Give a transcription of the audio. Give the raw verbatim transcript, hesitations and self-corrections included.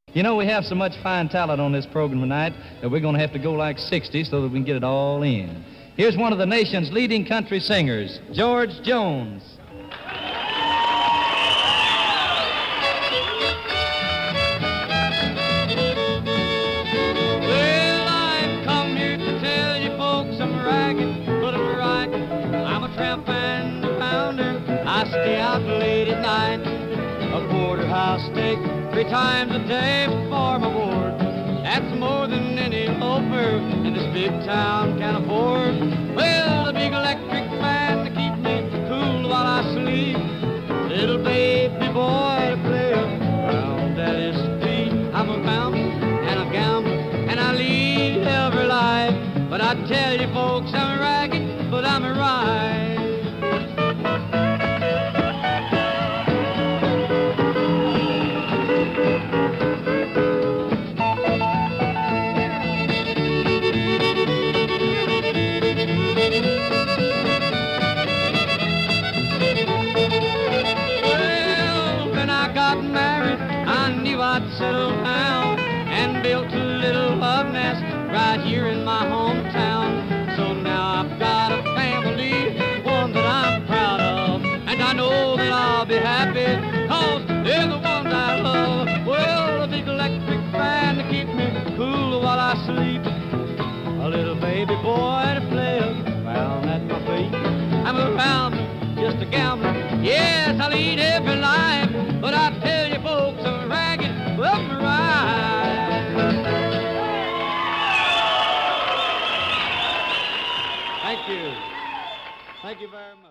You know, we have so much fine talent on this program tonight that we're going to have to go like sixty so that we can get it all in. Here's one of the nation's leading country singers, George Jones. Well, I've come here to tell you folks I'm ragged, but I'm right. I'm a tramp and a pounder. I stay out late at night. A porterhouse steak three times a day for my board. That's more than any loafer in this big town can afford. Well, a big electric fan to keep me cool while I sleep. Little baby boy to play around daddy's feet. I'm a mountain and a gambler and I lead every life. But I tell you folks I'm ragged, but I'm right. I'd settle down and built a little love nest right here in my hometown. So now I've got a family, one that I'm proud of, and I know that I'll be happy, cause they're the ones I love. Well, a big electric fan to keep me cool while I sleep. A little baby boy to play around at my feet. I'm around, just a gambler, yes, I lead every life, but I tell you folks I'm ragged, well, I'm right. Thank you. Thank you very much.